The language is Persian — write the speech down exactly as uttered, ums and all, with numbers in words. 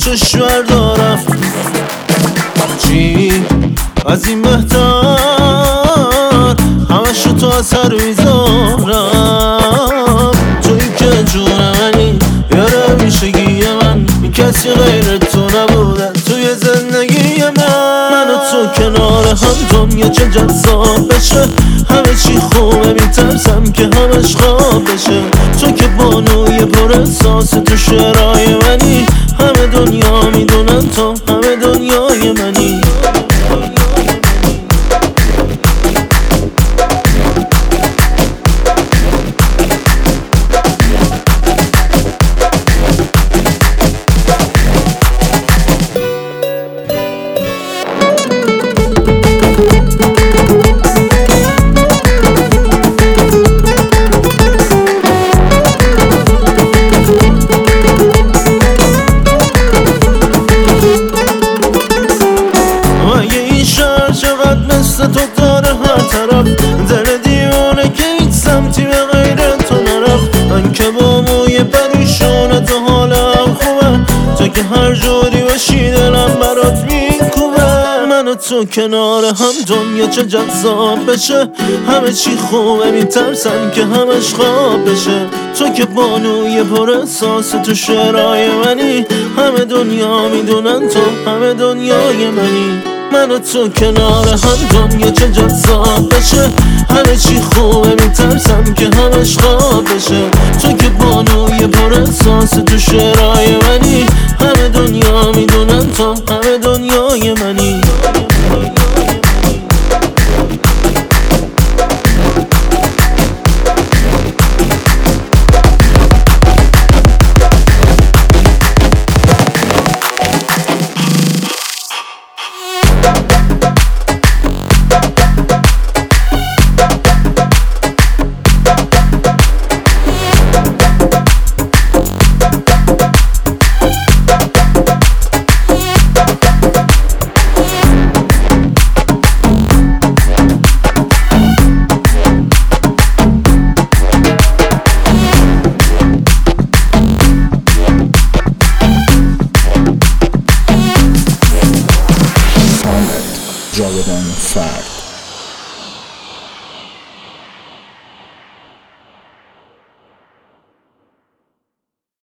چشور دارم چی از این بهتر همشو تو اثر میذارم توی که جون منی یاره میشگی من کسی غیر تو نبوده توی زندگی من من و تو کنار هم دنیا چه جذاب بشه همه چی خوبه میترسم که همش خواب بشه تو که بانوی پر احساس تو شعرهای منی همه دنیا میدونن تو همه دنیای منی چقدر مثل تو داره هر طرف دل دیوانه که هیچ سمتی به غیر تو نرفت من که با موی پریشونه تو حالم خوبه تو که هر جوری باشی دلم برات میکوبه من و تو کنار هم دنیا چه جذاب بشه همه چی خوبه میترسم که همش خواب بشه تو که بانوی پر احساس تو شعرهای منی همه دنیا میدونن تو همه دنیای منی من و تو کنار هم دنیا چه جذاب بشه همه چی خوبه میترسم که همش خواب بشه تو که بانوی پر احساس تو شعرهای منی همه دنیا میدونن تو همه دنیای منی